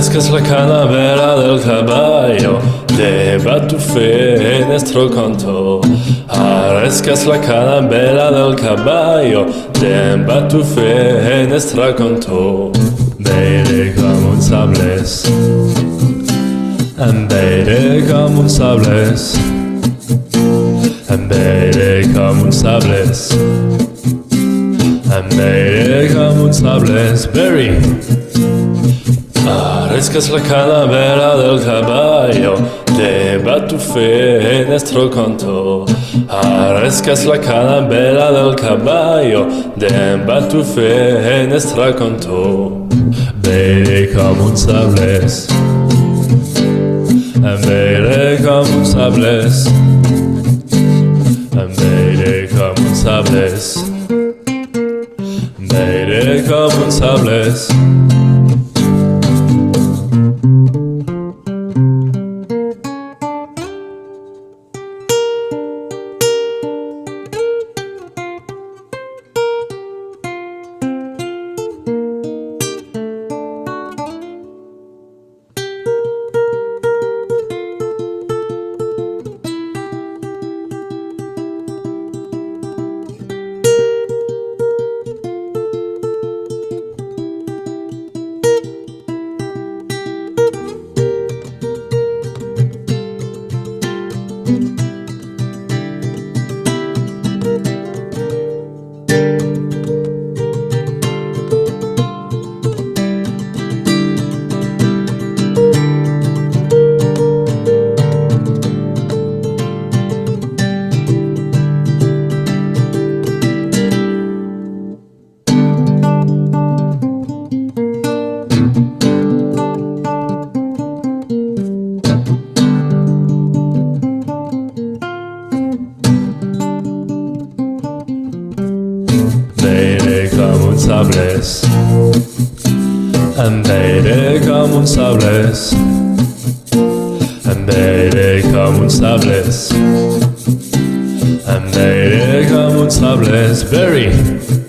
Arrescas la calavera del caballo, lleva tu fe en nuestro canto. Arrescas la calavera del caballo, lleva tu fe en nuestro canto. Baile como un sables, baile como un sables, baile como un sables, baile como un sables, berry. Arrescas la calavera del caballo, lleva tu fe en nuestro canto. Arrescas la calavera del caballo, lleva tu fe en nuestro canto. Baile como un sables, baile como un sables, baile como un sables, baile como un sables. Baile como un sables, baile como un sables, baile como un sables, baile como un sables, berry.